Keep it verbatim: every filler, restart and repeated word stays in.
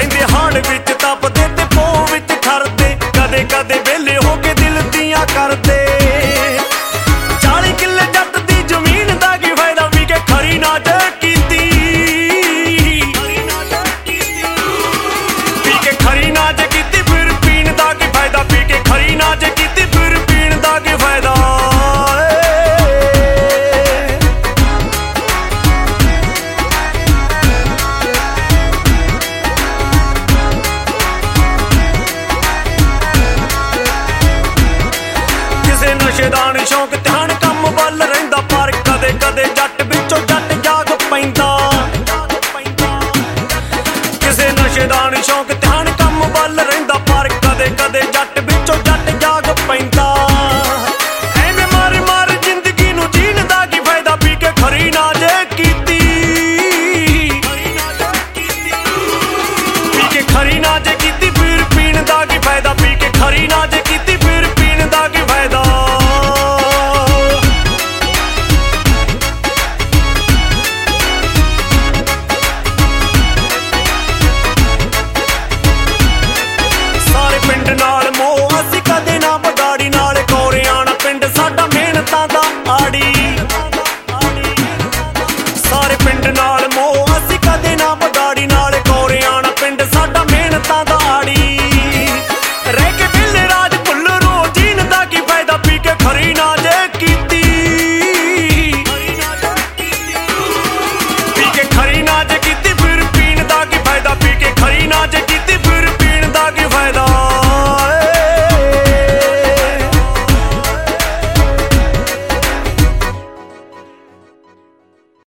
ਰਹਿੰਦੇ ਹਾੜ ਵਿੱਚ ਤਪਦੇ ਤੇ ਪੋਹ ਵਿੱਚ ਠਰਦੇ, ਕਦੇ ਕਦੇ ਵਿਹਲੇ ਹੋ ਕੇ ਦਿਲ ਦੀਆਂ ਕਰਦੇ। ਚਾਲੀ ਕਿੱਲੇ ਜੱਟ ਦੀ ਜ਼ਮੀਨ ਦਾ ਕੀ ਫਾਇਦਾ, ਵੀ ਕੇ ਖਰੀ ਨਾ ਜੇ ਕੀਤੀ, ਵੀ ਕੇ ਖਰੀ ਨਾ ਜੇ ਕੀਤੀ ਫਿਰ ਪੀਣ ਦਾ ਕੀ ਫਾਇਦਾ, ਵੀ ਕੇ ਖਰੀ ਨਾ ਜੇ ਕੀਤੀ ਫਿਰ ਪੀਣ ਦਾ ਕੀ ਫਾਇਦਾ। ਨਸ਼ੇ ਦਾ ਨੀ ਸ਼ੌਕ ਧਿਆਨ ਕੰਮ ਵੱਲ ਰਹਿੰਦਾ, ਪਰ ਕਦੇ ਕਦੇ ਜੱਟ ਵਿੱਚੋਂ ਜੱਟ ਜਾਗ ਪੈਂਦਾ। ਕਿਸੇ ਨਸ਼ੇ ਦਾ ਨੀ ਸ਼ੌਕ ਧਿਆਨ ਕੰਮ ਵੱਲ ਰਹਿੰਦਾ, ਪਰ ਕਦੇ ਕਦੇ ਜੱਟ ਵਿੱਚੋਂ ਜੱਟ ਜਾਗ ਪੈਂਦਾ। ਐਵੇਂ ਮਾਰ ਮਾਰ ਜ਼ਿੰਦਗੀ ਨੂੰ ਜੀਣ ਦਾ ਕੀ ਫਾਇਦਾ, ਪੀ ਕੇ ਖਰੀ ਨਾ ਜੇ ਕੀਤੀ, ਪੀ ਕੇ ਖਰੀ ਨਾ ਜੇ ਕੀਤੀ ਫਿਰ ਪੀਣ ਦਾ ਕੀ ਫਾਇਦਾ, ਪੀ ਕੇ ਖਰੀ ਨਾ ਜੇ ਕੀਤੀ ਫਿਰ ਪੀਣ ਦਾ ਕੀ ਫਾਇਦਾ। ਨਾਲ ਮੋਹ ਅਸੀਂ ਕਦੇ ਨਾ ਬਗਾੜੀ, ਨਾਲ ਕੋਰਿਆਣਾ ਪਿੰਡ ਸਾਡਾ ਮਿਹਨਤਾਂ ਦਾ ਆੜੀ। ਸਾਰੇ ਪਿੰਡ ਨਾਲ ਮੋਹ ਅਸੀਂ ਕਦੇ ਨਾ ਬਗਾੜੀ, ਨਾਲ ਕੋਰਿਆਣਾ ਪਿੰਡ ਸਾਡਾ ਮਿਹਨਤਾਂ ਦਾ ਆੜੀ।